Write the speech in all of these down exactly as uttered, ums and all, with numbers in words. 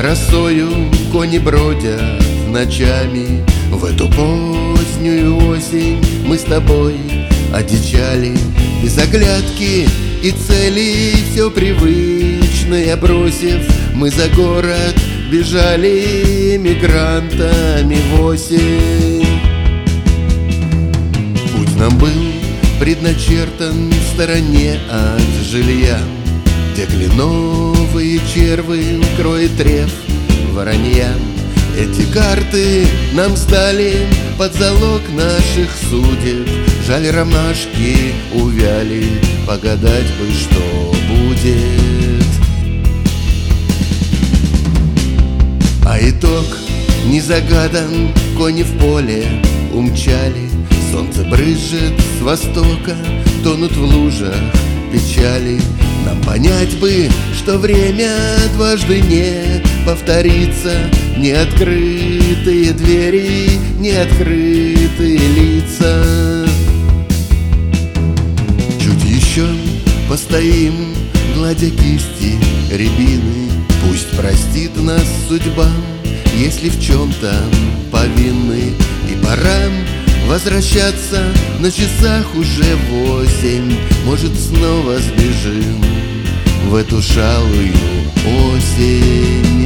росою кони бродят ночами. В эту позднюю осень мы с тобой одичали. Без оглядки и целей все привычное бросив, мы за город бежали мигрантами в осень. Путь нам был предначертан в стороне от жилья, где кленовые червы кроет треф воронья. Эти карты нам сдали под залог наших судеб. Жаль, ромашки увяли, погадать бы, что будет. А итог не загадан, кони в поле умчали. Солнце брызжет с востока, тонут в лужах печали. Нам понять бы, что время дважды не повторится. Не открытые двери, не открытые лица. Чуть еще постоим, гладя кисти рябины. Пусть простит нас судьба, если в чем-то повинны. И пора возвращаться, на часах уже восемь. Может, снова сбежим в эту шалую осень.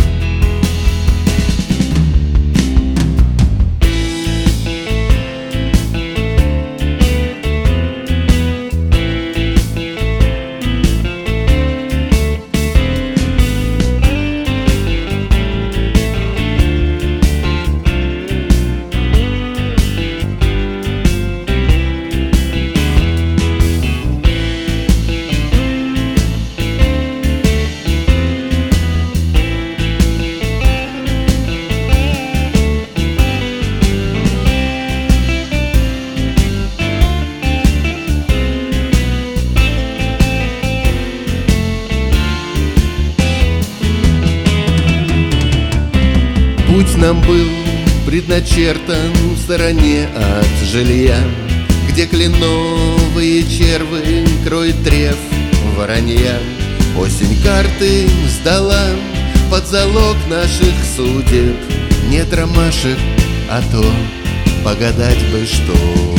Путь нам был предначертан в стороне от жилья, где кленовые червы кроет треф воронья. Осень карты сдала под залог наших судеб. Нет ромашек, а то погадать бы, что